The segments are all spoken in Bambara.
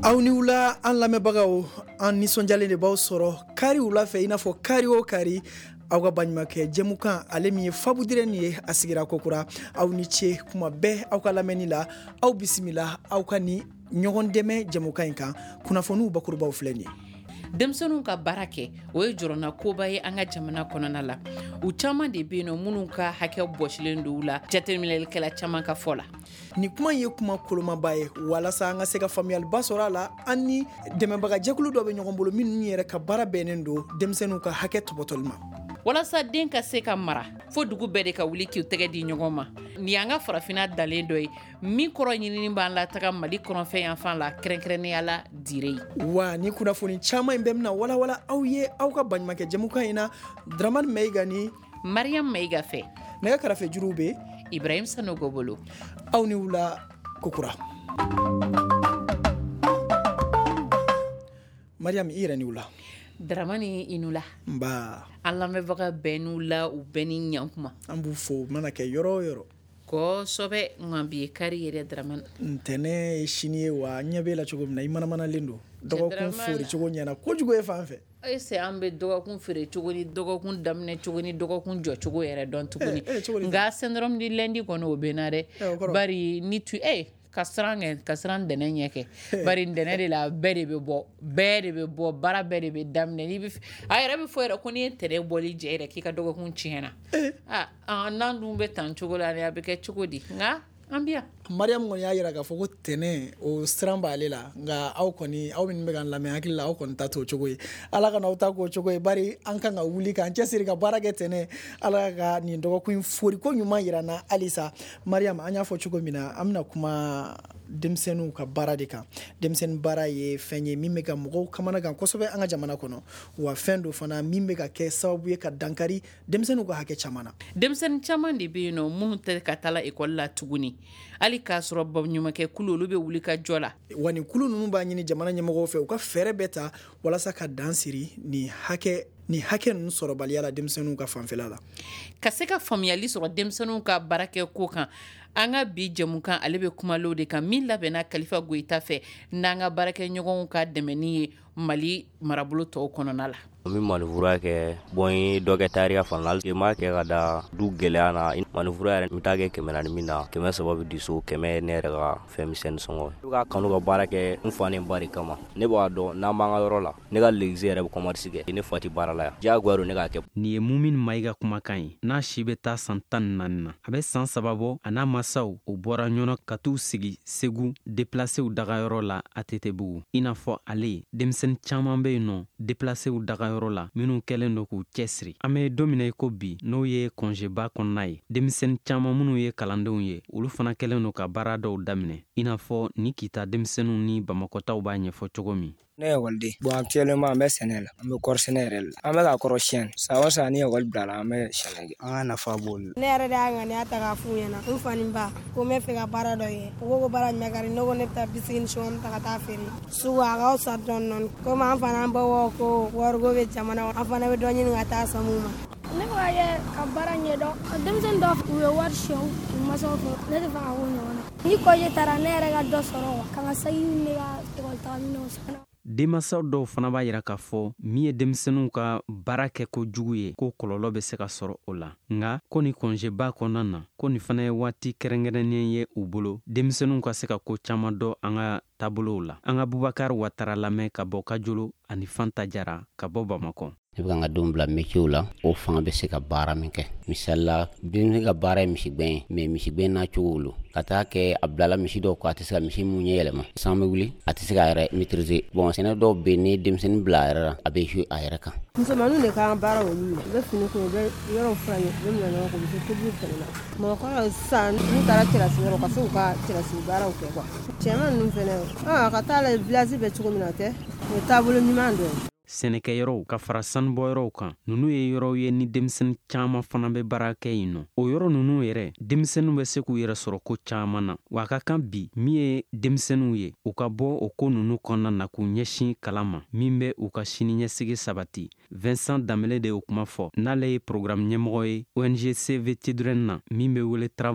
aw ni wula an lamɛnbagaw an nisɔnjalen de b'aw sɔrɔ kari wula fɛ i n'a fɔ kari o kari aw ka baɲumankɛ jɛmukan ale min ye Fabu Dirɛni ye a sigira Kokura. Aw ni ce kuma bɛɛ aw ka lamɛnni la aw bisimila aw ka ni ɲɔgɔn dɛmɛ jɛmukan in kan kunnafoniw bakurubaw filɛ nin ye. Denmisɛnninw ka baara kɛ o ye jɔrɔna koba ye an ka jamana kɔnɔna la. U caman de bɛ yen nɔ minnu ka hakɛ bɔsilen don u la jateminɛlikɛla caman ka fɔ la. Ni kuma ye kuma kolomaba ye walasa an ka se ka faamuyaliba sɔrɔ a la an ni dɛmɛbaga jɛkulu dɔ bɛ ɲɔgɔn bolo minnu yɛrɛ ka baara bɛnnen don denmisɛnninw ka hakɛ tɔbɔtɔli ma. Walasa den ka se ka mara fo dugu bɛɛ de ka wuli k'u tɛgɛ di ɲɔgɔn ma. Ni an ka farafinna dalen dɔ ye min kɔrɔ ɲinini b'an la taga Mali kɔnɔfɛn yanfan la kɛrɛnkɛrɛnnenya la dire ye. Wa ni kunnafoni caman in bɛ bɛna walawala aw ye aw ka baɲumankɛ jɛmukan in na Dramani Mayiga ni Mariam Mayiga fɛ. Nɛgɛ kɛrɛfɛ juruw bɛ Ibrahim Sanogo bolo. Aw ni wula Kokura. Mariam i yɛrɛ ni wula. Dramani i nu la. Nba. An lamɛnbaga bɛɛ n'u la u bɛɛ ni ɲankuma. An b'u fo mana kɛ yɔrɔ o yɔrɔ. Kosɛbɛ nka bi ye kari yɛrɛ Dramani. Ntɛnɛn ye sini ye wa n ɲɛ b'e la cogo min na i manamanalen don. Dɔgɔkun fori cogo ɲɛna kojugu ye fan fɛ. Ese an bɛ dɔgɔkun feere cogo ni dɔgɔkun daminɛ cogo ni dɔgɔkun jɔ cogo yɛrɛ dɔn tuguni. Nka syndrome de lundi kɔni o bɛ na dɛ. Bari ni tu ka siran dɛnɛ ɲɛ kɛ. Bari dɛnɛ de la bɛɛ de bɛ bɔ baara bɛɛ de bɛ daminɛ. A yɛrɛ bɛ fɔ yɛrɛ ko ni ye tɛnɛ bɔli jɛ yɛrɛ k'i ka dɔgɔkun tiɲɛna. N'an dun bɛ tan cogo la a bɛ kɛ cogo di nka an bɛ yan. Mariam kɔni y'a jira k'a fɔ ko tɛnɛ o siran b'ale la nka aw minnu bɛ ka lamɛn hakili la aw kɔni ta t'o cogo ye. Ala kana aw ta k'o cogo ye bari an kan ka wuli k'an cɛsiri ka baara kɛ tɛnɛ Ala ka nin dɔgɔkun in foriko ɲuman jira n na halisa. Mariam an y'a fɔ cogo min na an bɛna kuma denmisɛnninw ka baara de kan. Denmisɛnnin baara ye fɛn ye min bɛ ka mɔgɔw kamana gan kosɛbɛ an ka jamana kɔnɔ wa fɛn do fana min bɛ ka kɛ sababu ye ka dankari denmisɛnninw ka hakɛ caman na. Denmisɛnnin caman de bɛ yen nɔ minnu tɛ ka taa ekɔli la tuguni hali k'a sɔrɔ baɲumankɛ kulu olu bɛ wuli ka jɔ la. Wa nin kulu ninnu b'a ɲini jamana ɲɛmɔgɔw fɛ u ka fɛɛrɛ bɛɛ ta walasa ka dan siri nin hakɛ ninnu sɔrɔbaliya la denmisɛnninw ka fanfɛla la. Ka se ka faamuyali sɔrɔ denmisɛnninw ka baarakɛ ko kan an ka bi jɛmukan ale bɛ kumalo de kan min labɛnna Kalifa Goyita fɛ n'an ka baarakɛ ɲɔgɔnw ka dɛmɛni ye Mali marabolo tɔw kɔnɔna la. Min manufura kɛ ye dɔ kɛ tariya fana la m'a kɛ ka da du gɛlɛya na manufura yɛrɛ n t'a kɛ 400 min na 100 bi di so 100 ne yɛrɛ ka fɛn misɛnnin sɔngɔ ye. Ka kanu ka baara kɛ n fa ni ba de kama ne b'a dɔn n'an b'an ka yɔrɔ la ne ka legisi yɛrɛ bɛ commerce kɛ ne fa tɛ baara la yan diyagoya don ne k'a kɛ. Nin ye Mumin Mayiga kumakan ye n'a si bɛ taa san 14 na a bɛ san 3 bɔ a n'a masaw u bɔra ɲɔgɔn ka t'u sigi Segu déplacew dagayɔrɔ la ATTbugu i n'a fɔ ale denmisɛnnin caman bɛ yen nɔ déplacew dagayɔrɔ la minnu kɛlen don k'u cɛsiri. An bɛ don min na i ko bi n'o ye congéba kɔnɔna ye denmisɛnnin caman minnu ye kalandenw ye olu fana kɛlen don ka baara dɔw daminɛ i n'a fɔ ni kita denmisɛnninw ni Bamakɔtaw b'a ɲɛfɔ cogo min. Ne ye ekɔliden actuellement an bɛ sɛnɛ la an bɛ kɔɔri sɛnɛ yɛrɛ la an bɛ ka kɔrɔ siyɛn san o san ni ekɔli bilala an bɛ sɛnɛ kɛ an ka nafa b'o la. Ne yɛrɛ de y'a ŋaniya ta k'a f'u ɲɛna n fa ni n ba ko n bɛ fɛ ka baara dɔ ye u ko baara jumɛn ka di ne ko ne bɛ taa bisigi ni sɔngɔn ta ka taa feere sugu a ka fisa dɔɔni komi an fana an baw ko wariko bɛ jamana an fana bɛ dɔ ɲini ka taa san mun ma. Ne bɛ ka kɛ ka baara ɲɛdɔn denmisɛnnin dɔ u ye wari siyɛn u masaw fɛ ne tɛ fɛ ka k'o ɲɔgɔn na ni kɔje taara ne yɛrɛ ka dɔ sɔrɔ ka n ka sagi ne ka ekɔli tagaminɛw san. Denmasaw dɔw fana b'a jira k'a fɔ min ye denmisɛnninw ka baara kɛ ko jugu ye ko kɔlɔlɔ bɛ se ka sɔrɔ o la nka ko ni congéba kɔnɔna na ko nin fana ye waati kɛrɛnkɛrɛnnen ye u bolo denmisɛnninw ka se ka ko caman dɔn an ka taabolow la. An ka Bubakari Watara lamɛn ka bɔ Kajolo ani Fanta Jara ka bɔ Bamakɔ. Ne bɛ ka n ka denw bila métier la o fanga bɛ se ka baara min kɛ misali la denmisɛnnin ka baara ye misigɛn ye mais misigɛn n'a cogo lo ka taa kɛ a bilala misi dɔw ko a tɛ se ka misi mun ɲɛ yɛlɛma san bɛ wuli a tɛ se ka yɛrɛ maîtriser bon sɛnɛ dɔw bɛ yen ni denmisɛnnin bila a yɛrɛ la a bɛ jouer a yɛrɛ kan. Musomaninw de k'an baara olu la u bɛ fini ko u bɛ yɔrɔw furan u bɛ minɛ ɲɔgɔn kɔ u bɛ se tobili fana na mɔgɔkɔrɔ sisan n'u taara cɛlasigi yɔrɔ ka se k'u ka cɛlasigi baaraw kɛ quoi cɛman ninnu fana ka taa la village bɛ cogo min na tɛ o ye taabolo ɲuman dɔ ye. Sɛnɛkɛyɔrɔw ka fara sanubɔyɔrɔw kan ninnu ye yɔrɔw ye ni denmisɛnnin caman fana bɛ baara kɛ yen nɔ o yɔrɔ ninnu yɛrɛ denmisɛnninw bɛ se k'u yɛrɛ sɔrɔ ko caman na wa a ka kan bi min ye denmisɛnninw ye u ka bɔ o ko ninnu kɔnɔna na k'u ɲɛsin kalan ma min bɛ u ka siniɲɛsigi sabati. Vincent Damele de y'o kuma fɔ n'ale ye programme ɲɛmɔgɔ ye ONG CVT na min bɛ wele travail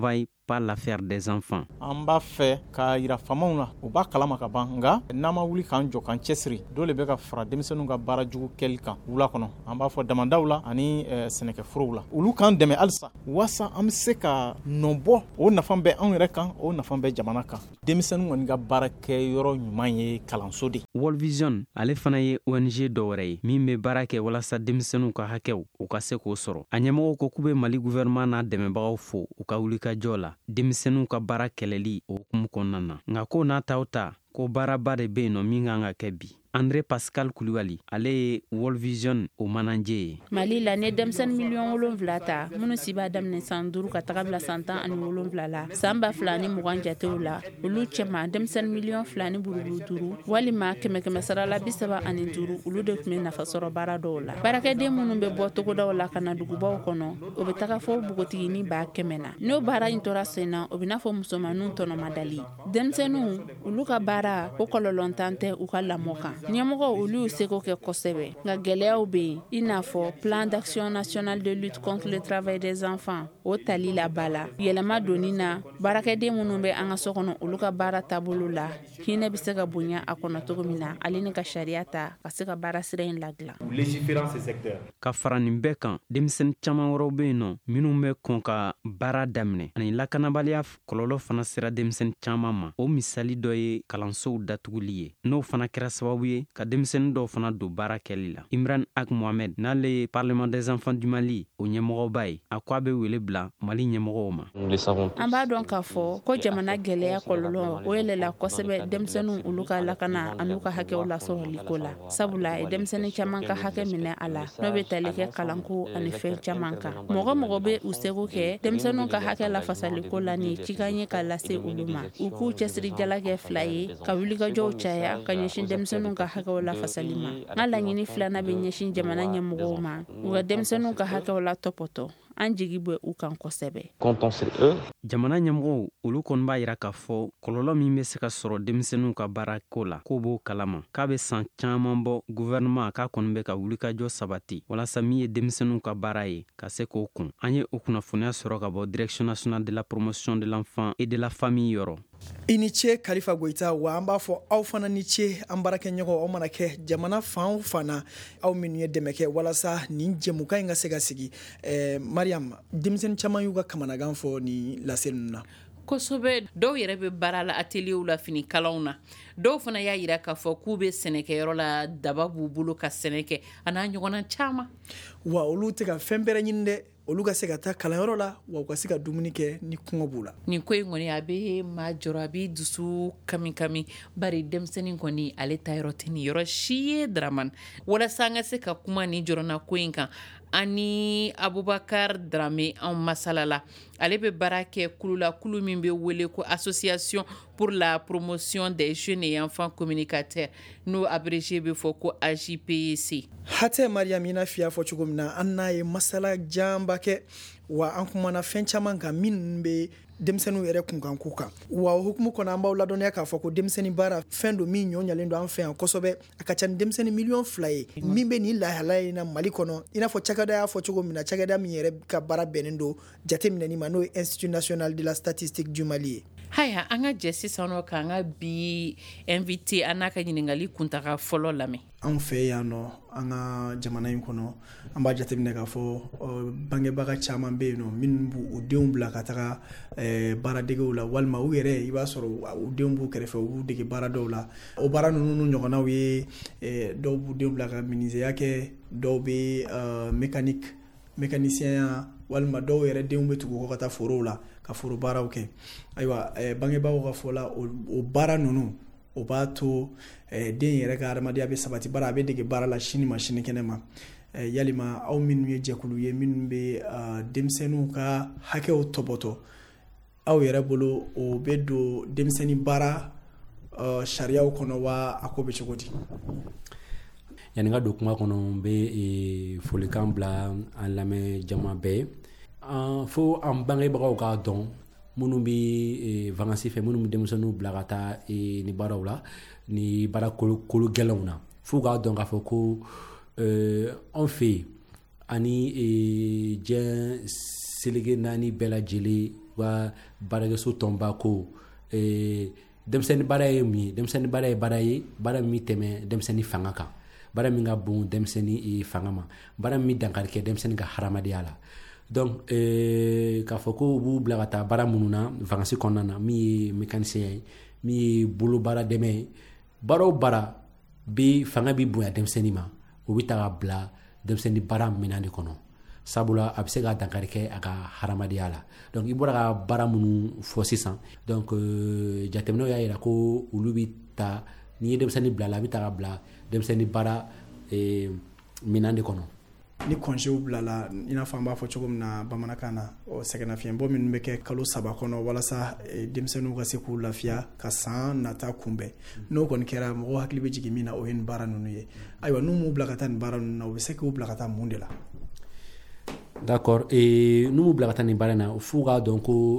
pas l'affaire des enfants. An b'a fɛ ka yira famaw la u b'a kalama ka ban nka n'an ma wuli k'an jɔ k'an cɛsiri dole bɛ ka fara denmisɛnninw ka baara jugu kɛli kan wula kɔnɔ an b'a fɔ damadaw la ani sɛnɛkɛforow la olu k'an dɛmɛ halisa waasa an bɛ se ka nɔbɔ o nafa bɛ anw yɛrɛ kan o nafa bɛ jamana kan denmisɛnninw kɔni ka baara kɛ yɔrɔ ɲuman ye kalanso de. World Vision ale fana ye ONG dɔ wɛrɛ ye min bɛ baara kɛ walasa denmisɛnninw ka hakɛw u ka se k'o sɔrɔ. A ɲɛmɔgɔw ko k'u bɛ Mali gouvernement n'a dɛmɛbagaw fo u ka wulikajɔ la denmisɛnninw ka baara kɛlɛli o hukumu kɔnɔna na. Nka ko n'a taw ta ko baaraba de bɛ yen nɔ min kan ka kɛ bi. André Pascal Koulibaly ale ye World Vision o manager ye. Mali la ne denmisɛnnin miliyɔn 7 ta minnu si b'a daminɛ san 5 ka taga bila san 17 la san 2020 jatew la olu cɛma denmisɛnnin miliyɔn 2.5 walima 100 sarala 35 olu de tun bɛ nafa sɔrɔ baara dɔw la. Baarakɛden minnu bɛ bɔ togodaw la ka na dugubaw kɔnɔ o bɛ taga fɔ bogotigini b'a 100 na. N'o baara in tora sen na o bɛ n'a fɔ musomaninw tɔnɔmadali. Denmisɛnninw olu ka baara o kɔlɔlɔntan tɛ u ka lamɔ kan. Ɲɛmɔgɔ olu y'u seko kɛ kosɛbɛ nka gɛlɛyaw bɛ yen i n'a fɔ plan d'action national de lutte contre le travail des enfants o tali la bala yɛlɛma donni na baarakɛden minnu bɛ an ka so kɔnɔ olu ka baara taabolo la hinɛ bɛ se ka bonya a kɔnɔ cogo min na ale ni ka sariya ta ka se ka baara sira in ladilan. Ka fara nin bɛɛ kan denmisɛnnin caman wɛrɛw bɛ yen nɔ minnu bɛ kɔn ka baara daminɛ ani lakanabaliya kɔlɔlɔ fana sera denmisɛnnin caman ma. O misali dɔ ye kalansow datuguli ye n'o fana kɛra sababu ye ka denmisɛnnin dɔw fana don baara kɛli la. Imran Ak Mohamed n'ale ye Parlement des enfants du Mali o ɲɛmɔgɔba ye a ko a bɛ wele bila Mali ɲɛmɔgɔw ma. An b'a dɔn k'a fɔ ko jamana gɛlɛya kɔlɔlɔ o yɛlɛla kosɛbɛ denmisɛnninw olu ka lakana an'u ka hakɛw lasɔrɔli ko la sabula ye denmisɛnnin caman ka hakɛ minɛ a la n'o bɛ tali kɛ kalanko ani fɛn caman kan. Mɔgɔ bɛ u seko kɛ denmisɛnninw ka hakɛ lafasali ko la ni cikan ye ka lase olu ma u k'u cɛsiri jalakɛ 2 ye ka wulikajɔw caya ka ɲɛsin denmisɛnninw ka hakɛw lafasali ma. N ka laɲini 2 bɛ ɲɛsin jamana ɲɛmɔgɔw ma u ka denmisɛnninw ka hakɛw la tɔpɔtɔ an jigi bɛ u kan kosɛbɛ. Jamana ɲɛmɔgɔw olu kɔni b'a yira k'a fɔ kɔlɔlɔ min bɛ se ka sɔrɔ denmisɛnninw ka baara ko la k'o b'o kalama k'a bɛ san caman bɔ gouvernement k'a kɔni bɛ ka wulikajɔ sabati walasa min ye denmisɛnninw ka baara ye ka se k'o kun. An ye o kunnafoniya sɔrɔ ka bɔ Direction nationale de la promotion de l'enfant et de la famille yɔrɔ. I ni ce Kalifa Goita wa an b'a fɔ aw fana ni ce an baarakɛɲɔgɔn aw mana kɛ jamana fan o fana aw minnu ye dɛmɛ kɛ walasa nin jɛmukan in ka se ka sigi. Mariam denmisɛnnin caman y'u ka kamanagan fɔ ni lase ninnu na. Kosɛbɛ dɔw yɛrɛ bɛ baara la ateliers la fini kalaw na dɔw fana y'a yira k'a fɔ k'u bɛ sɛnɛkɛyɔrɔ la daba b'u bolo ka sɛnɛ kɛ a n'a ɲɔgɔnna caman. Wa olu tɛ ka fɛn bɛrɛ ɲini dɛ olu ka se ka taa kalanyɔrɔ la wa u ka se ka dumuni kɛ ni kɔngɔ b'u la. Nin ko in kɔni a bɛ maa jɔrɔ a bɛ dusu kami bari denmisɛnnin kɔni ale ta yɔrɔ tɛ nin yɔrɔ si ye Dramane walasa an ka se ka kuma nin jɔrɔna ko in kan ani Abubakar Drame an masalala ale bɛ baara kɛ kulu la kulu min bɛ wele ko Association pour la promotion des jeunes et enfants communicateurs n'o abrégé bɛ fɔ ko AJPC. Hatɛ Mariam ina fiya fɔ cogo min na an n'a ye masala janba kɛ wa an kumana fɛn caman kan min bɛ denmisɛnninw yɛrɛ kunkanko kan wa o hukumu kɔnɔ an b'aw ladɔnniya k'a fɔ ko denmisɛnnin baara fɛn don min ɲɔɲalen don an fɛ yan kosɛbɛ a ka ca ni denmisɛnnin miliyɔn 2 ye min bɛ nin lahala in na Mali kɔnɔ i n'a fɔ cakɛda y'a fɔ cogo min na cakɛda min yɛrɛ ka baara bɛnnen don jateminɛni ma n'o ye Institut national de la statistique du Mali ye. Haya an ka jɛ sisan nɔ k'an ka bi invité an n'a ka ɲininkali kuntaga fɔlɔ lamɛn. An fɛ yan nɔ an ka jamana in kɔnɔ an b'a jateminɛ k'a fɔ bangebaga caman bɛ yen nɔ minnu b'u denw bila ka taga baaradegew la walima u yɛrɛ i b'a sɔrɔ u denw b'u kɛrɛfɛ u b'u dege baara dɔw la o baara ninnu ɲɔgɔnnaw ye dɔw b'u denw bila ka menuisier kɛ dɔw bɛ mécanicien walima dɔw yɛrɛ denw bɛ tugu ka taa forow la ka foro baaraw kɛ ayiwa bangebaaw ka fɔ la o baara ninnu o b'a to den yɛrɛ ka adamadenya bɛ sabati bara a bɛ dege baara la sini ma sini kɛnɛ ma yalima aw minnu ye jɛkulu ye minnu bɛ denmisɛnninw ka hakɛw tɔbɔtɔ aw yɛrɛ bolo o bɛ don denmisɛnnin baara sariyaw kɔnɔ wa a ko bɛ cogo di? Yani ka don kuma kɔnɔ n bɛ folikan bila an lamɛn jama bɛɛ fo an bangebagaw k'a dɔn minnu bɛ vacances fɛ minnu bɛ denmisɛnninw bila ka taa ni baaraw la ni baara kolo gɛlɛnw na fo k'a dɔn k'a fɔ ko anw fɛ yen ani diɲɛ selege naani bɛɛ lajɛlen wa baarakɛso tɔnba ko denmisɛnnin baara ye mun ye denmisɛnnin baara ye baara ye baara min tɛmɛ denmisɛnnin fanga kan baara min ka bon denmisɛnnin fanga ma baara min dankari kɛ denmisɛnnin ka hadamadenya la donc k'a fɔ ko u b'u bila ka taa baara minnu na vacances kɔnɔna na min ye mécanicien ye min ye bolo baara dɛmɛ ye baara o baara fanga bi bonya denmisɛnnin ma o bɛ ta ka bila denmisɛnnin baara minɛn de kɔnɔ sabula a bɛ se ka dankari kɛ a ka hadamadenya la donc i bɔra ka baara minnu fɔ sisan donc jateminɛw y'a jira ko olu bɛ ta n'i ye denmisɛnnin bila la a bɛ ta ka bila denmisɛnnin baara minɛn de kɔnɔ. Ni congéw bilala i n'a fɔ an b'a fɔ cogo min na bamanankan na sɛgɛnnafiɲɛbɔ minnu bɛ kɛ kalo 3 kɔnɔ walasa denmisɛnninw ka se k'u lafiya ka san nata kunbɛn n'o kɔni kɛra mɔgɔw hakili bɛ jigin min na o ye nin baara ninnu ye ayiwa n'u m'u bila ka taa nin baara ninnu na u bɛ se k'u bila ka taa mun de la. D'accord n'u m'u bila ka taa nin baara in na f'u k'a dɔn ko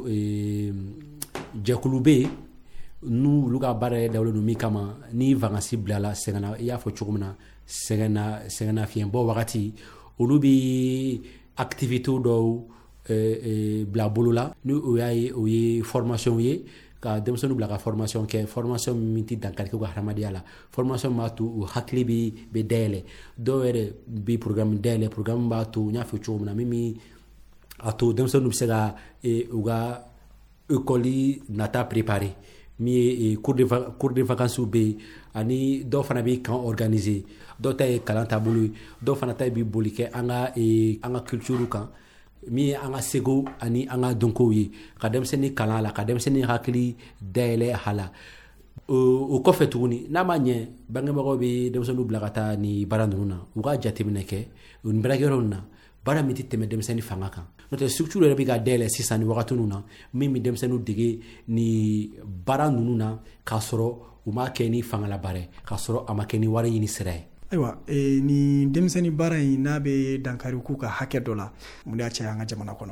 jɛkulu bɛ yen n'olu ka baara yɛrɛ dawulen don min kama ni vacances bilala sɛgɛnna i y'a fɔ cogo min na sɛgɛnnafiɲɛbɔ wagati olu bɛ activité dɔw bila bolo la ni o y'a ye o ye formation ye ka denmisɛnninw bila ka formation kɛ formation min tɛ dankari kɛ u ka hadamadenya la formation b'a to u hakili bɛ dayɛlɛ dɔw yɛrɛ bɛ programme dayɛlɛ programme b'a to n y'a fɔ cogo min na min bɛ a to denmisɛnninw bɛ se ka u ka école nata préparer min ye cours de vacances bɛ yen ani dɔw fana bɛ camp organiser dɔw ta ye kalan taabolo ye dɔw fana ta bɛ boli kɛ an ka culture kan min ye an ka seko ani an ka dɔnkow ye ka denmisɛnnin kalan a la ka denmisɛnnin hakili dayɛlɛ a la o kɔfɛ tuguni n'a ma ɲɛ bangebagaw bɛ denmisɛnninw bila ka taa ni baara ninnu na u ka jateminɛ kɛ nin baarakɛyɔrɔ ninnu na baara min tɛ tɛmɛ denmisɛnnin fanga kan n'o tɛ structure yɛrɛ bɛ ka dayɛlɛ sisan ni wagati ninnu na min bɛ denmisɛnninw dege ni baara ninnu na k'a sɔrɔ u m'a kɛ ni fangala baara ye k'a sɔrɔ a ma kɛ ni wari ɲini sira ye. Ayiwa ni denmisɛnnin baara in n'a bɛ dankari k'u ka hakɛ dɔ la mun de y'a caya an ka jamana kɔnɔ.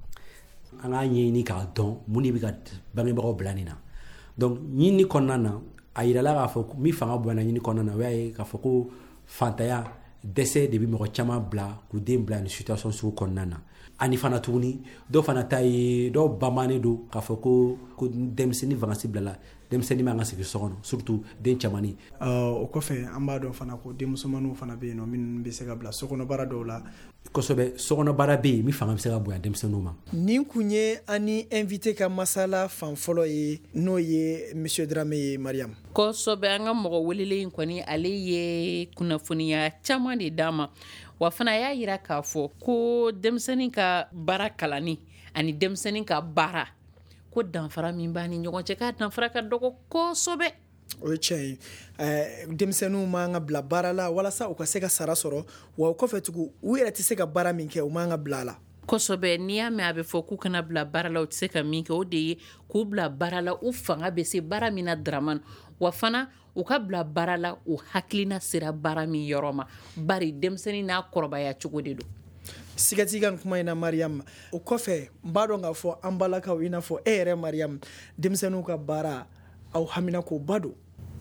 An k'a ɲɛɲini k'a dɔn mun de bɛ ka bangebagaw bila nin na donc ɲini kɔnɔna na a yirala k'a fɔ min fanga bonyana ɲini kɔnɔna na o y'a ye k'a fɔ ko fantanya dɛsɛ de bɛ mɔgɔ caman bila k'u den bila ni situation sugu kɔnɔna na ani fana tuguni dɔw fana ta ye dɔw bamannen don k'a fɔ ko denmisɛnnin vacances bilala denmisɛnnin man ka sigi so kɔnɔ surtout den cɛmannin. O kɔfɛ an b'a dɔn fana ko denmusomaninw fana bɛ yen nɔ minnu bɛ se ka bila sokɔnɔ baara dɔw la. Kosɛbɛ sokɔnɔ baara bɛ yen min fanga bɛ se ka bonya denmisɛnninw ma. Nin kun ye an ni invité ka masala fan fɔlɔ ye n'o ye monsieur Dramé ye Mariam. Kosɛbɛ an ka mɔgɔ welelen kɔni ale ye kunnafoniya caman de d'a ma wa fana y'a jira k'a fɔ ko denmisɛnnin ka baara kalanni ani denmisɛnnin ka baara ko danfara min b'a ni ɲɔgɔn cɛ k'a danfara ka dɔgɔ kosɛbɛ. O ye tiɲɛ ye denmisɛnninw man ka bila baara la walasa u ka se ka sara sɔrɔ wa o kɔfɛ tugun u yɛrɛ tɛ se ka baara min kɛ u man ka bila a la. Kosɛbɛ n'i y'a mɛn a bɛ fɔ k'u kana bila baara la u tɛ se ka min kɛ o de ye k'u bila baara la u fanga bɛ se baara min na Dramane wa fana u ka bila baara la u hakilina sera baara min yɔrɔ ma bari denmisɛnnin n'a kɔrɔbaya cogo de don. Siga t'i ka nin kuma in na Mariam o kɔfɛ n b'a dɔn k'a fɔ an balakaw i n'a fɔ e yɛrɛ Mariam denmisɛnninw ka baara aw haminakoba don.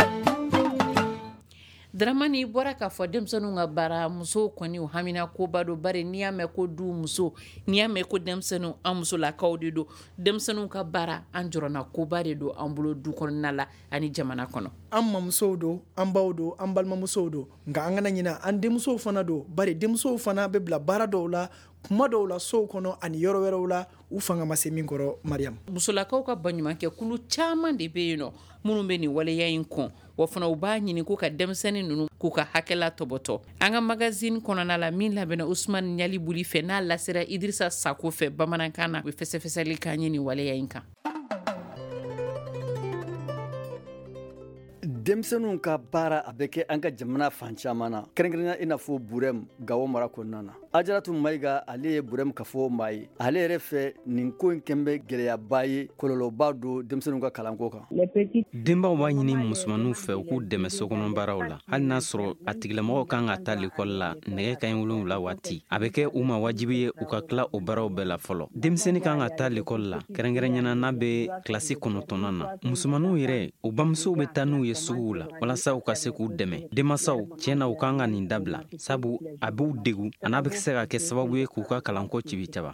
Dramane bɔra k'a fɔ denmisɛnninw ka baara musow kɔni u haminakoba don bari n'i y'a mɛn ko du muso n'i y'a mɛn ko denmisɛnninw an musolakaw de don denmisɛnninw ka baara an jɔrɔna koba de don an bolo du kɔnɔna la ani jamana kɔnɔ. An mamusow don an baw don an balimamusow don nka an kana ɲinɛ an denmusow fana don bari denmusow fana bɛ bila baara dɔw la kuma dɔw la sow kɔnɔ ani yɔrɔ wɛrɛw la u fanga ma se min kɔrɔ Mariam. Musolakaw ka baɲumankɛ kulu caman de bɛ yen nɔ minnu bɛ nin waleya in kɔn wa fana u b'a ɲini k'u ka denmisɛnnin ninnu k'u ka hakɛla tɔbɔtɔ. An ka magazine kɔnɔna la min labɛnna Usmane Ɲalibuli fɛ n'a lasera Idrissa Sako fɛ bamanankan na u bɛ fɛsɛfɛsɛli k'an ye nin waleya in kan. Denmisɛnninw ka baara a bɛ kɛ an ka jamana fan caman na kɛrɛnkɛrɛnnenya i n'a fɔ Burɛmu Gawo mara kɔnɔna na Ajaratu Mayiga ale ye Burɛmu kafo maa ye ale yɛrɛ fɛ nin ko in kɛn bɛ gɛlɛyaba ye kɔlɔlɔba don denmisɛnninw ka kalanko kan. Denbaw b'a ɲini musomaninw fɛ u k'u dɛmɛ sokɔnɔ baaraw la hali n'a sɔrɔ a tigilamɔgɔw kan ka taa l'école la nɛgɛ kanɲɛ 7 waati a bɛ kɛ u ma wajibi ye u ka tila o baaraw bɛɛ la fɔlɔ. Denmisɛnnin kan ka taa l'école la kɛrɛnkɛrɛnnena n'a bɛ kilasi 9nan na musomaninw yɛrɛ u bamusow bɛ taa n'u ye suguw la walasa u ka se k'u dɛmɛ. Denmansaw tiɲɛ na u kan ka nin dabila sabu a b'u degu a n'a bɛ se ka kɛ sababu ye k'u ka kalanko cibicaba.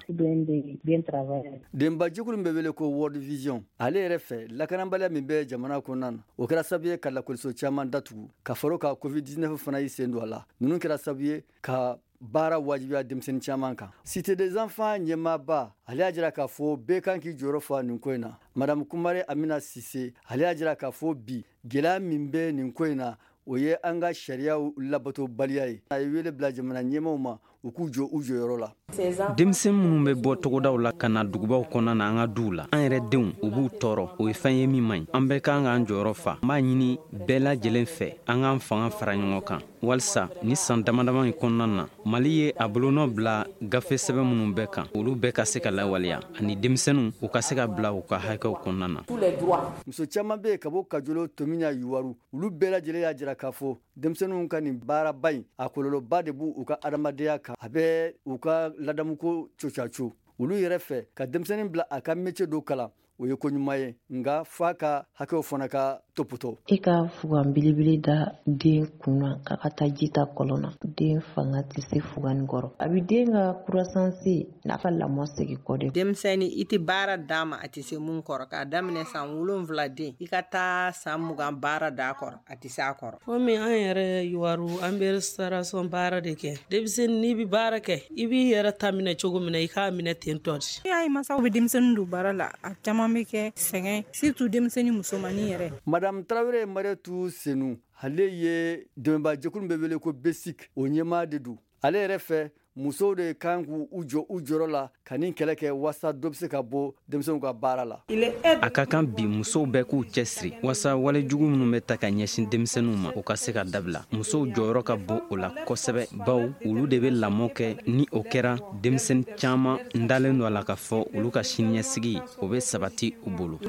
Denba jɛkulu bɛ wele ko World Vision ale yɛrɛ fɛ lakanabaliya min bɛ jamana kɔnɔna na o kɛra sababu ye ka lakɔliso caman datugu ka fara ka Covid-19 fana y'i sen don a la. Ninnu kɛra sababu ye ka baara wajibiya denmisɛnnin caman kan. Cité des enfants ɲɛmaaba ale y'a jira k'a fɔ bɛɛ kan k'i jɔyɔrɔ fa nin ko in na. Madame Kumare Amina Sise ale y'a jira k'a fɔ bi gɛlɛya min bɛ nin ko in na o ye an ka sariyaw labatobaliya ye. A ye wele bila jamana ɲɛmaaw ma u k'u jɔ u jɔyɔrɔ la. Denmisɛn minnu bɛ bɔ togodaw la ka na dugubaw kɔnɔna na an ka duw la an yɛrɛ denw u b'u tɔɔrɔ o ye fɛn ye min man ɲi an bɛɛ kan k'an jɔyɔrɔ fa n b'a ɲini bɛɛ lajɛlen fɛ an k'an fanga fara ɲɔgɔn kan walisa ni san damadama in kɔnɔna na Mali ye a bolonɔ bila gafe sɛbɛn minnu bɛɛ kan olu bɛɛ ka se ka lawaleya ani denmisɛnninw u ka se ka bila u ka hakɛw kɔnɔna na. Muso caman bɛ ka bɔ Kajolo Tomiɲa Yuwaru olu bɛɛ lajɛlen y'a jira k'a fɔ denmisɛnninw ka nin baaraba in a kɔlɔlɔba de b'u ka adamadenya kan a bɛ u ka ladamuko cocaco olu yɛrɛ fɛ ka denmisɛnnin bila a ka métier dɔ kalan o ye ko ɲuman ye nka f'a ka hakɛw fana ka topɔtɔ. I ka fugan belebele da den kunna k'a ka taa ji ta kɔlɔn na den fanga tɛ se fugan nin kɔrɔ a bɛ den ka kurasansi n'a ka lamɔ segin kɔ de. Denmisɛnnin i tɛ baara d'a ma a tɛ se mun kɔrɔ k'a daminɛ san 7 den i ka taa san 20 baara d'a kɔrɔ a tɛ se a kɔrɔ. Komi an yɛrɛ Yuwaru an bɛ restauration baara de kɛ denmisɛnnin n'i bɛ baara kɛ i b'i yɛrɛ ta minɛ cogo min na i k'a minɛ ten tɔ de. I y'a ye mansaw bɛ denmisɛnnin don baara la a caman bɛ kɛ sɛgɛn surtout denmisɛnnin musomanin yɛrɛ. Madame Traoré Mariétou Senou ale ye dɛmɛba jɛkulu bɛ wele ko BESIC o ɲɛmaa de don ale yɛrɛ fɛ musow de kan k'u jɔ u jɔrɔ la ka nin kɛlɛ kɛ wasa dɔ bɛ se ka bɔ denmisɛnw ka baara la. A ka kan bi musow bɛɛ k'u cɛsiri wasa walejugu minnu bɛ ta ka ɲɛsin denmisɛnninw ma o ka se ka dabila musow jɔyɔrɔ ka bon o la kosɛbɛ baw olu de bɛ lamɔ kɛ ni o kɛra denmisɛnnin caman dalen don a la ka fɔ olu ka siniɲɛsigi o bɛ sabati u bolo.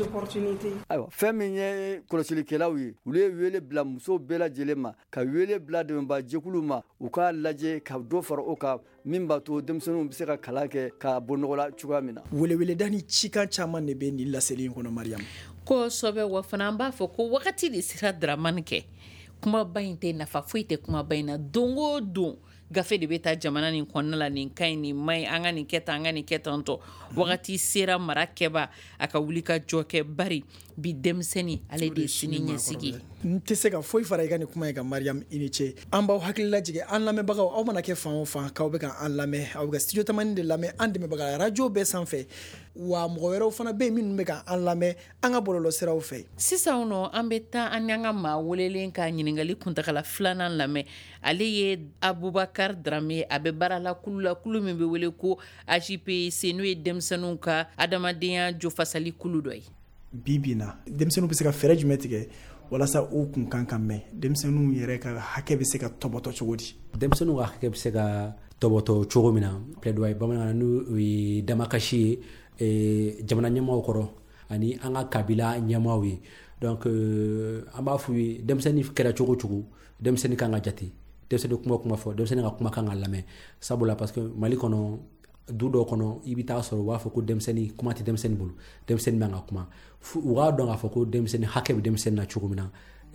Ayiwa fɛn min ye kɔlɔsilikɛlaw ye olu ye wele bila musow bɛɛ lajɛlen ma ka wele bila dɛmɛba jɛkulu ma u k'a lajɛ ka dɔ fara o kan min b'a to denmisɛnninw bɛ se ka kalan kɛ ka bɔ nɔgɔ la cogoya min na. Weleweleda ni cikan caman de bɛ nin laseli in kɔnɔ Mariam. Kosɛbɛ wa fana an b'a fɔ ko wagati de sera Dramani kɛ kumaba in tɛ nafa foyi tɛ kumaba in na don o don gafe de bɛ taa jamana nin kɔnɔna la nin ka ɲi nin ma ɲi an ka nin kɛ tan an ka nin kɛ tan tɔ wagati sera mara kɛba a ka wuli ka jɔ kɛ bari bi denmisɛnnin ale de ye sini ɲɛsigi. N tɛ se ka foyi fara i ka nin kuma ye ka Mariam i ni ce an b'aw hakili lajigin an lamɛnbagaw aw mana kɛ fan o fan k'aw bɛ ka an lamɛn aw bɛ ka studio tamani de lamɛn an dɛmɛbaga radio bɛɛ sanfɛ wa mɔgɔ wɛrɛw fana bɛ yen minnu bɛ ka an lamɛn an ka bɔlɔlɔ siraw fɛ. Sisan nɔ an bɛ taa an n'an ka maa welelen ka ɲininkali kuntagala filanan lamɛn ale ye Abubakar Drame a bɛ baara la kulu min bɛ wele ko AJPC n'o ye denmisɛnninw ka adamadenya jofasali kulu dɔ ye. Bi na denmisɛnninw bɛ se ka fɛɛrɛ jumɛn tigɛ walasa u kun kan ka mɛn denmisɛnninw yɛrɛ ka hakɛ bɛ se ka tɔbɔtɔ cogo di. Denmisɛnninw ka hakɛ bɛ se ka tɔbɔtɔ cogo min na plaidoyer bamanankan na n'o ye damakasi ye jamana ɲɛmaaw kɔrɔ ani an ka kabila ɲɛmaaw ye donc an b'a f'u ye denmisɛnnin kɛra cogo o cogo denmisɛnnin kan ka jate denmisɛnnin kuma fɔ denmisɛnnin ka kuma kan ka lamɛn sabula parce que Mali kɔnɔ du dɔw kɔnɔ i bɛ taa sɔrɔ u b'a fɔ ko denmisɛnnin kuma tɛ denmisɛnnin bolo denmisɛnnin bɛ ka kuma u k'a dɔn k'a fɔ ko denmisɛnnin hakɛ bɛ denmisɛnnin na cogo min na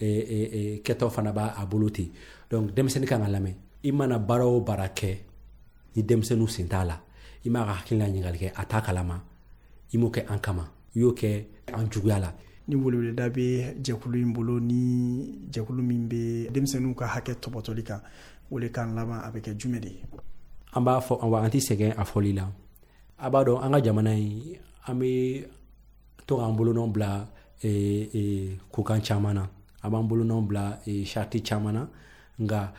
kɛtɔ fana b'a bolo ten donc denmisɛnnin kan ka lamɛn i mana baara o baara kɛ ni denmisɛnninw sen t'a la i m'a ka hakilina ɲininkali kɛ a t'a kalama i m'o kɛ an kama i y'o kɛ an juguya la. Ni weleweleda bɛ jɛkulu in bolo ni jɛkulu min bɛ denmisɛnninw ka hakɛ tɔbɔtɔli kan welekan laban a bɛ kɛ jumɛn de ye. An b'a fɔ an tɛ sɛgɛn a fɔli la a b'a dɔn an ka jamana in an bɛ to k'an bolonɔn bila kokan caman na an b'an bolonɔn bila sariti caman na nka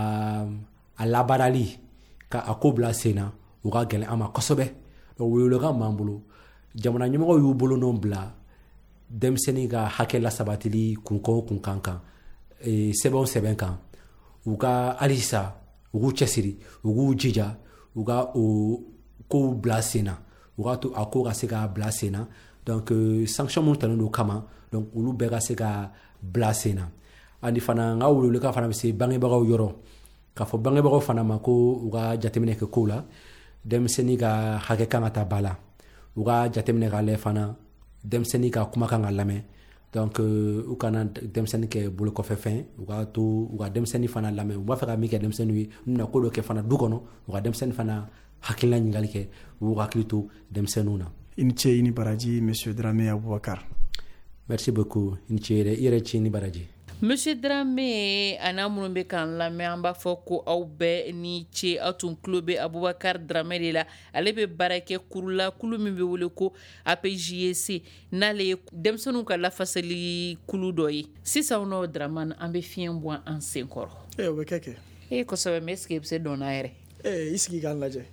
a labaarali ka a ko bila sen na u ka gɛlɛn an ma kosɛbɛ donc welewelekan b'an bolo jamana ɲɛmɔgɔw y'u bolonɔn bila denmisɛnnin ka hakɛ lasabatili kunkan kunkan kan sɛbɛn kan u ka halisa u k'u cɛsiri u k'u jija u ka o kow bila sen na u k'a to a ko ka se ka bila sen na donc sanction minnu talen don kama donc olu bɛɛ ka se ka bila sen na ani fana n ka welewelekan fana bɛ se bangebagaw yɔrɔ k'a fɔ bangebagaw fana ma ko u ka jateminɛ kɛ kow la denmisɛnnin ka hakɛ kan ka ta ba la u ka jateminɛ k'a lajɛ fana denmisɛnnin ka kuma kan ka lamɛn donc u kana denmisɛnnin kɛ bolo kɔfɛ fɛn u ka to u ka denmisɛnnin fana lamɛn u b'a fɛ ka min kɛ denmisɛnninw ye u bɛna ko dɔ kɛ fana du kɔnɔ u ka denmisɛnnin fana hakilina ɲininkali kɛ u hakili to denmisɛnninw na. I ni ce i ni baraji monsieur Dramé Abubakar. Merci beaucoup i ni ce i yɛrɛ ce ni baraji. Monsieur Dramé a n'a minnu bɛ k'an lamɛn an b'a fɔ ko aw bɛɛ ni ce aw tun tulo bɛ Abubakar Dramé de la ale bɛ baara kɛ kurula kulu min bɛ wele ko APJC n'ale ye denmisɛnninw ka lafasali kulu dɔ ye sisan n'o Dramane an bɛ fiɲɛ bɔ an sen kɔrɔ. O bɛ kɛ. Kosɛbɛ mais est-ce que i bɛ se dɔnna yɛrɛ. I sigi k'an lajɛ.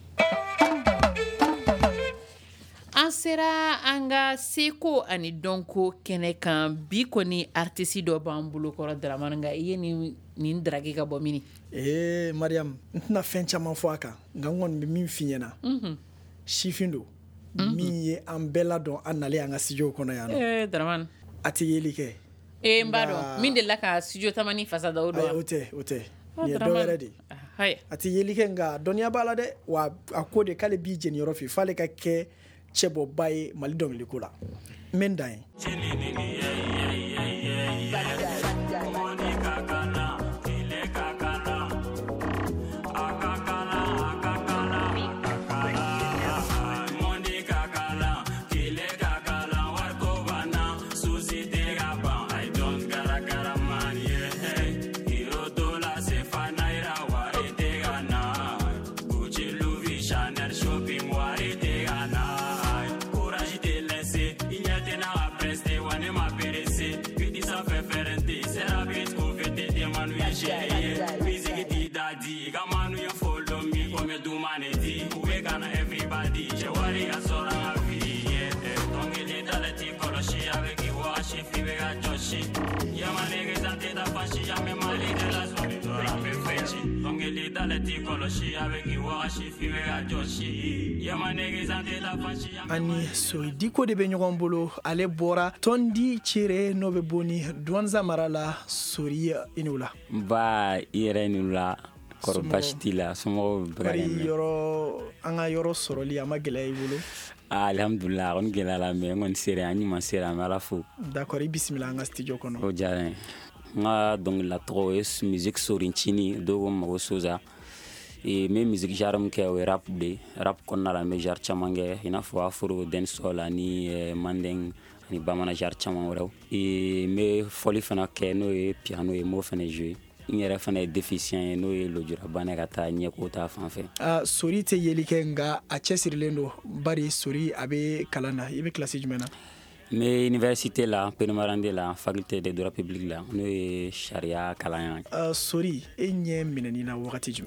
An sera an ka seko ani dɔnko kɛnɛ kan bi kɔni artiste dɔ b'an bolo kɔrɔ Dramane nka i ye nin dragi ka bɔ mini. Mariam n tɛna fɛn caman fɔ a kan nka n kɔni bɛ min f'i ɲɛna sifin don min ye an bɛɛ ladɔn an nalen an ka studio kɔnɔ yan nɔ. Dramane a tɛ yeli kɛ. N b'a dɔn min delila ka studio tamani fasa da o dɔn. O tɛ nin ye dɔ wɛrɛ de ye a tɛ yeli kɛ nka dɔnniya b'a la dɛ wa a ko de k'ale b'i jeniyɔrɔ fɛ f'ale ka kɛ cɛbɔba ye Mali dɔnkili la n bɛ n dan ye. ani Soidiko de bɛ ɲɔgɔn bolo ale bɔra Tondi Cire n'o bɛ bɔ ni Douanza mara la Sori inu la ba yɛrɛ inu la kɔrɔ basi t'i la somɔgɔw bɛ ka ɲɛ yɔrɔ an ka yɔrɔ sɔrɔli a ma gɛlɛya i bolo. Alhamdulillah a kɔni gɛlɛya la mais n kɔni sera an ɲuman sera an bɛ Ala fo. D'accord i bisimila an ka studio kɔnɔ. O diyara n ye n ka dɔnkilila tɔgɔ ye musique Sorincini dɔw ko Mago Soza n bɛ musique genre min kɛ o ye rap de rap kɔnɔna la n bɛ genre caman kɛ i n'a fɔ afro dancehall ani mandeng ani bamanan genre caman wɛrɛw n bɛ fɔli fana kɛ n'o ye piano ye n b'o fana jouer n yɛrɛ fana ye déficient ye n'o ye lojurabana ye ka taa ɲɛko ta fan fɛ. Sori tɛ yeli kɛ nka a cɛsirilen don bari Sori a bɛ kalan na i bɛ kilasi jumɛn na. n bɛ université la Penemarande la faculté de droit public la n'o ye sariya kalan ye. Sori e ɲɛ minɛni na wagati jumɛn.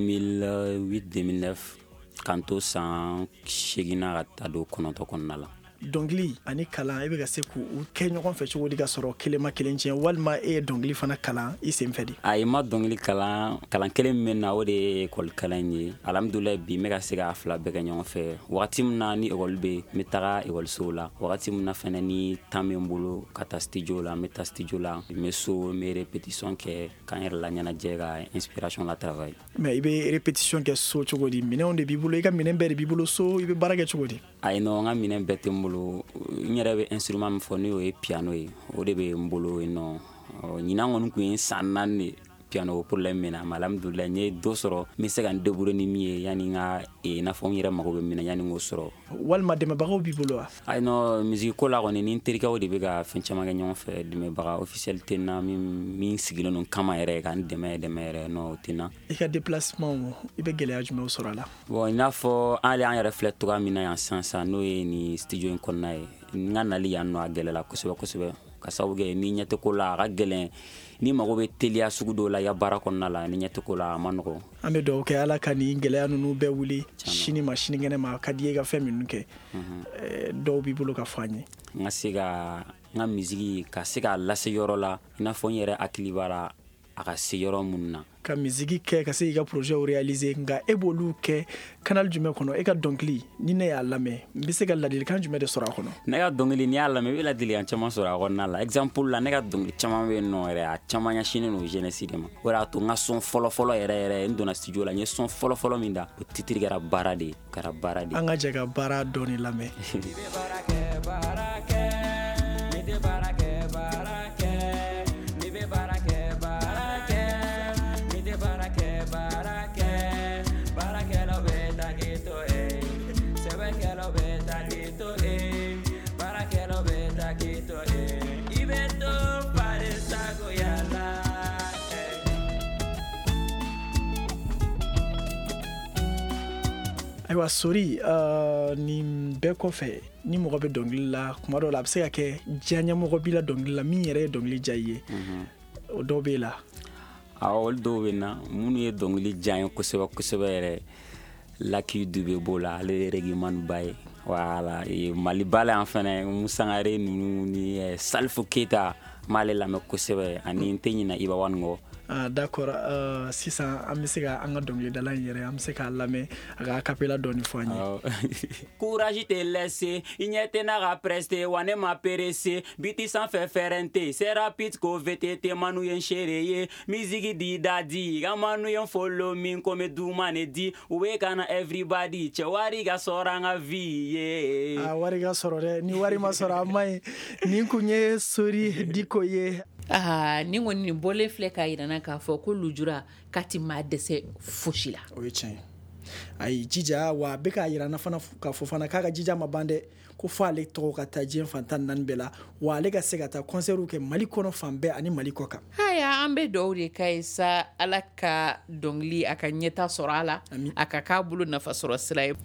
2008-2009 k'an to san 8 na ka taa don 9 kɔnɔna la. Dɔnkili ani kalan e bɛ ka se k'u kɛ ɲɔgɔn fɛ cogo di ka sɔrɔ kelen ma kelen tiɲɛ walima e ye dɔnkili fana kalan i sen fɛ de. Ayi ma dɔnkili kalan kelen min bɛ na o de ye école kalan ye alhamdulilayi bi n bɛ ka se ka fila bɛɛ kɛ ɲɔgɔn fɛ wagati min na ni école bɛ n bɛ taga école la wagati min na fana ni temps bɛ n bolo ka taa studio la n bɛ taa studio la n bɛ so n bɛ répétition kɛ k'an yɛrɛ la ɲɛnajɛ ka inspiration la travail. Mais i bɛ répétition kɛ so cogo di minɛnw de b'i bolo i ka minɛn bɛɛ de b'i bolo so i bɛ baara kɛ cogo di. Ayi non n ka minɛn bɛɛ tɛ n bolo n yɛrɛ bɛ instrument min fɔ n'o ye piano ye o de bɛ n bolo yen nɔ ɲinan kɔni tun ye san 4 de piano problème min na mais alhamdulilayi n ye dɔ sɔrɔ n bɛ se ka n débrouiller ni min ye yanni n ka i n'a fɔ n yɛrɛ mago bɛ min na yanni n k'o sɔrɔ. Walima dɛmɛbagaw b'i bolo wa. Ayi non musique ko la kɔni ni n terikɛw de bɛ ka fɛn caman kɛ ɲɔgɔn fɛ dɛmɛbaga officiel tɛ n na min sigilen don kama yɛrɛ ka n dɛmɛ yɛrɛ non o tɛ n na. I ka déplacement i bɛ gɛlɛya jumɛnw sɔrɔ a la. Bon i n'a fɔ hali an yɛrɛ filɛ cogoya min na yan sisan n'o ye nin studio in kɔnɔna ye n ka nali yan nɔ a gɛlɛla kosɛbɛ kosɛbɛ ka sababu kɛ ni ɲɛ tɛ ko la a ka gɛlɛn ni mago bɛ teliya sugu dɔw la i ka baara kɔnɔna la ni ɲɛ tɛ ko la a ma nɔgɔ. An bɛ dugawu kɛ Ala ka nin gɛlɛya ninnu bɛɛ wuli sini ma sinikɛnɛ ma ka di i ka fɛn minnu kɛ dɔw b'i bolo ka fɔ an ye. N ka se ka n ka misiki ka se k'a lase yɔrɔ la i n'a fɔ n yɛrɛ hakili b'a la a ka se yɔrɔ minnu na. Ka misiki kɛ ka se i ka projet réaliser nka e b'olu kɛ canal jumɛn kɔnɔ e ka dɔnkili ni ne y'a lamɛn n bɛ se ka ladilikan jumɛn de sɔrɔ a kɔnɔ. Ne ka dɔnkili n'i y'a lamɛn i bɛ ladilikan caman sɔrɔ a kɔnɔna la exemple la ne ka dɔnkili caman bɛ yen nɔ yɛrɛ a caman ɲɛsinnen don jeunesse de ma o de y'a to n ka son fɔlɔfɔlɔ yɛrɛ n donna studio la n ye son fɔlɔfɔlɔ min da o titre kɛra baara de ye kɛra baara de ye. An ka jɛ ka baara dɔɔni lamɛn. ayiwa sori nin bɛɛ kɔfɛ ni mɔgɔ bɛ dɔnkili la kuma dɔw la a bɛ se ka kɛ diyaɲɛmɔgɔ b'i la dɔnkili la min yɛrɛ ye dɔnkili diya i ye o dɔw b'e la olu dɔw bɛ na minnu ye dɔnkili diya n ye kosɛbɛ kosɛbɛ yɛrɛ Lucky Dube b'o la ale ye reggaeman ba ye voilà Mali bala yan fɛnɛ Musangare ninnu ni Salifou Keita m'ale lamɛn kosɛbɛ ani n tɛ ɲina Iba Wan kɔ. D'accord sisan an bɛ se ka an ka dɔnkilidala in yɛrɛ an bɛ se k'a lamɛn a ka acapella dɔɔni fɔ an ye. Courage te laisser i ɲɛ tɛ n'a ka prester wa ne ma peresser biti sanfɛ fɛrɛn tɛ c'est rapide ko VTT manu ye n seere ye musique di dadi ka manu ye n follow min ko me duma ne di u bɛ ka na everybody cɛ wari ka sɔrɔ an ka vie ye. Wari ka sɔrɔ dɛ ni wari ma sɔrɔ a ma ɲi nin kun ye Sori Diko ye. Ni kɔni nin bɔlen filɛ k'a yirana k'a fɔ ko lujura k'a ti maa dɛsɛ fosi la. O ye tiɲɛ ayi jija wa a bɛ k'a yirana fana k'a fɔ fana k'a ka jija ma ban dɛ ko fɔ ale tɔgɔ ka taa diɲɛ fan 14 bɛɛ la wa ale ka se ka taa concert kɛ Mali kɔnɔ fan bɛɛ ani Mali kɔ kan. Haya an bɛ dugawu de k'a ye sa Ala ka dɔnkili a ka ɲɛta sɔrɔ a la a ka k'a bolo nafa sɔrɔ sira ye.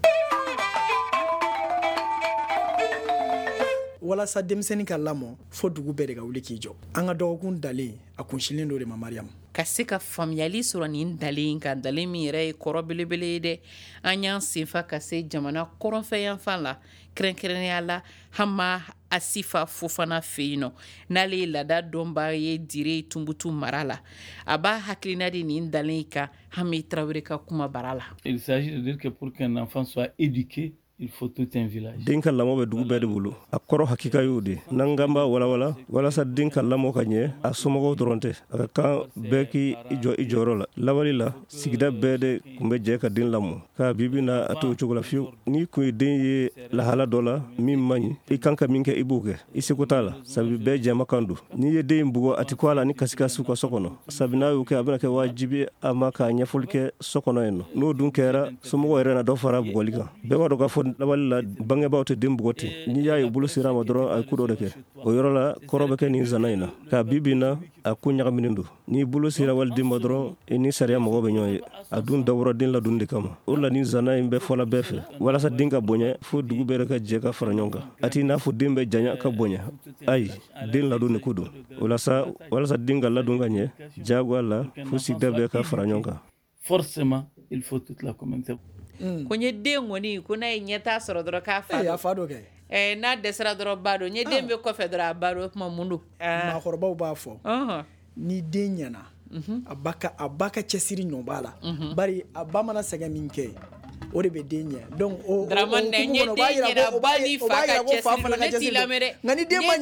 Walasa denmisɛnnin ka lamɔ fo dugu bɛɛ de ka wuli k'i jɔ an ka dɔgɔkun dalen a kunsilen do de ma Mariam ka se ka faamuyali sɔrɔ nin dalen kan dalen min yɛrɛ ye kɔrɔ belebele ye dɛ an y'an senfa ka se jamana kɔrɔnfɛ yanfan la kɛrɛnkɛrɛnnenya la Hama Asifa Fofana fɛ yen nɔ n'ale ye laada dɔnbaa ye Dire Tunbutu mara la a b'a hakilina di nin dalen kan Hami Traoré ka kuma bara la. Il s'agit de dire que pour qu'un enfant soit éduqué il faut tout un village. Den ka lamɔ bɛ dugu bɛɛ de bolo a kɔrɔ hakika y'o de n'an kan b'a walawala walasa den ka lamɔ ka ɲɛ a somɔgɔw dɔrɔn tɛ a ka kan bɛɛ k'i jɔ i jɔyɔrɔ la lawali la sigida bɛɛ de kun bɛ jɛ ka den lamɔ k'a bibi na a t'o cogo la fiyewu n'i kun ye den ye lahala dɔ la min man ɲi i kan ka min kɛ i b'o kɛ i seko t'a la sabi bɛɛ jɛma kan don n'i ye den bugɔ a ti ko a la ni kasikasi ka so kɔnɔ sabi n'a y'o kɛ a bɛna kɛ wajibi a ma k'a ɲɛfɔli kɛ so kɔnɔ yen nɔ n'o dun kɛra somɔgɔw yɛrɛ na dɔ fara bugɔli kan bɛɛ b'a dɔn k'a fɔ lawali la bangebaaw tɛ den bugɔ ten n'i y'a ye bolo sera a ma dɔrɔn a ye ko dɔ de kɛ o yɔrɔ la kɔrɔ bɛ kɛ nin zana in na k'a bibi na a ko ɲagaminen don n'i bolo sera waliden ma dɔrɔn i ni sariya mɔgɔw bɛ ɲɔgɔn ye a dun dabɔra den ladonni de kama o la nin zana in bɛ fɔla bɛɛ fɛ walasa den ka bonya fo dugu bɛɛ ka jɛ ka fara ɲɔgɔn kan a t'i n'a fɔ den bɛ janya ka bonya ayi den ladonni ko don walasa den ka ladon ka ɲɛ jagoya la fo sigida bɛɛ ka fara ɲɔgɔn kan. Forcément il faut toute la communauté. Ko nye den kɔni ko n'a ye ɲɛta sɔrɔ dɔrɔn k'a fa don. A fa dɔ kɛ. N'a dɛsɛra dɔrɔn ba don. Nye den bɛ kɔfɛ dɔrɔn a ba don o tuma mun don. Maakɔrɔbaw b'a fɔ. Ni den ɲɛna a ba ka cɛsiri ɲɔ b'a la. Bari a ba mana sɛgɛn min kɛ o de bɛ den ɲɛ. Donc o Dramane nye den ɲɛna ba ni fa ka cɛsiri ne t'i lamɛn dɛ. Nka ni den ma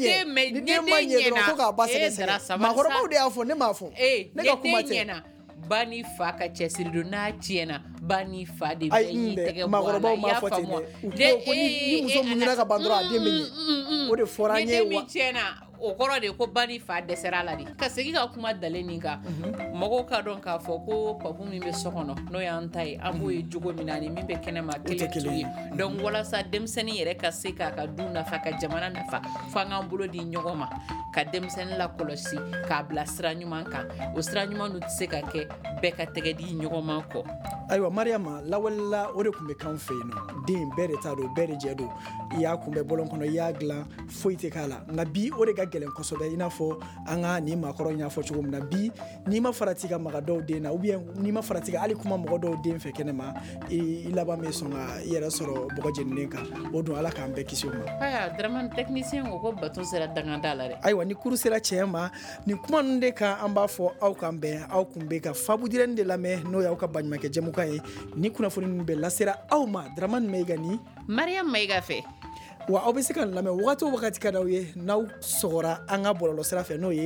ɲɛ dɔrɔn ko k'a ba sɛgɛsɛgɛ. Maakɔrɔbaw de y'a fɔ ne m'a fɔ. Ne ka kuma tɛ. Ba ni fa ka cɛsiri don n'a tiɲɛna ba ni fa de bɛ y'i tɛgɛ bɔ a la i y'a faamu ni muso muɲuna ka ban dɔrɔn a den bɛ ɲɛ o de fɔra an ye wa ni den min tiɲɛna o kɔrɔ de ko ba ni fa dɛsɛra la de ka segin ka kuma dalen nin kan mɔgɔw ka dɔn k'a fɔ ko papu min bɛ so kɔnɔ n'o y'an ta ye an b'o ye jogo min na ani min bɛ kɛnɛma kelen t'o ye donc walasa denmisɛnnin yɛrɛ ka se k'a ka du nafa ka jamana nafa fo an k'an bolo di ɲɔgɔn ma ka denmisɛnnin lakɔlɔsi k'a bila sira ɲuman kan o sira ɲuman n'u tɛ se ka kɛ bɛɛ ka tɛgɛ di ɲɔgɔn ma kɔ. Ayiwa Mariama lawalila o de tun bɛ k'an fɛ yen nɔ den bɛɛ de t'a don bɛɛ de jɛ don i y'a kunbɛ bɔlɔn kɔnɔ i y'a dilan foyi tɛ k'a la nka bi o de ka gɛlɛn kosɛbɛ i n'a fɔ an ka nin maakɔrɔ y'a fɔ cogo min na bi n'i ma farati ka maga dɔw den na ou bien n'i ma farati ka hali kuma mɔgɔ dɔw den fɛ kɛnɛ ma i laban bɛ sɔn ka i yɛrɛ sɔrɔ bɔgɔ jeninen kan o don Ala k'an bɛɛ kisi o ma. Aya Dramane technicien ko bato sera danganda la dɛ. Ayiwa ni kuru sera cɛ ma nin kuma ninnu de kan an b'a fɔ aw kan bɛn aw kun bɛ ka Faabu Dirɛni de lamɛn n'o y'aw ka baɲumankɛ jɛmukan ye ni kunnafoni ninnu bɛ lasera aw ma Dramane Mayiga ni Mariam Mayiga fɛ. Wa aw bɛ se ka lamɛn wagati o wagati ka d'aw ye n'aw sɔgɔra an ka bɔlɔlɔ sira fɛ n'o ye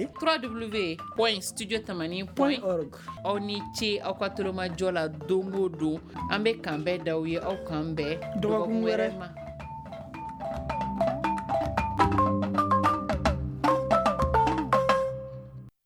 www.studiotamani.org aw ni ce aw ka tolomajɔ la don o don an bɛ kan bɛɛ d'aw ye aw kan bɛɛ dɔgɔkun wɛrɛ ma.